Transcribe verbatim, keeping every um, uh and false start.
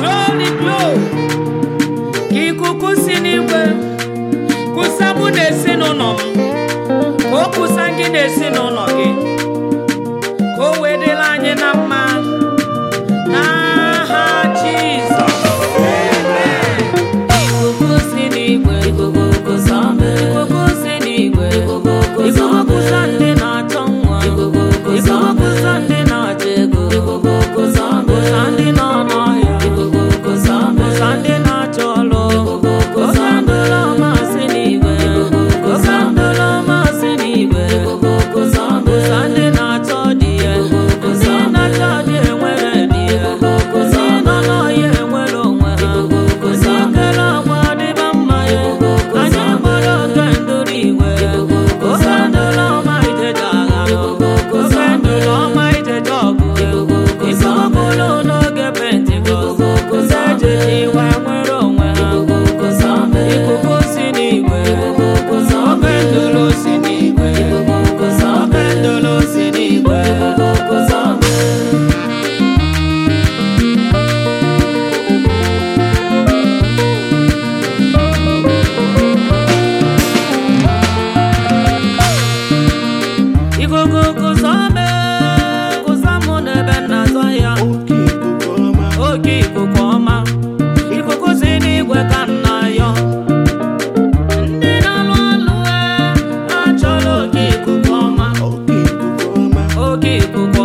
Glory, glory. Ikuku si n'igwe kusa mụ na ezinụlọ m, ka o kusa gị na ezinụlọ gị, ka o wee dịrị anyị na mma n'aha Jizọs. Amen. Ikuku si n'igwe, ikuku kusa m, ikuku si n'igwe, ikuku kusa ndị na-achọ nwa, ikuku kusa ndị na-achọ ego, ikuku kusa ndị nọ n'ọhịa, ikuku kusa ndị na-achọ ọlụ. People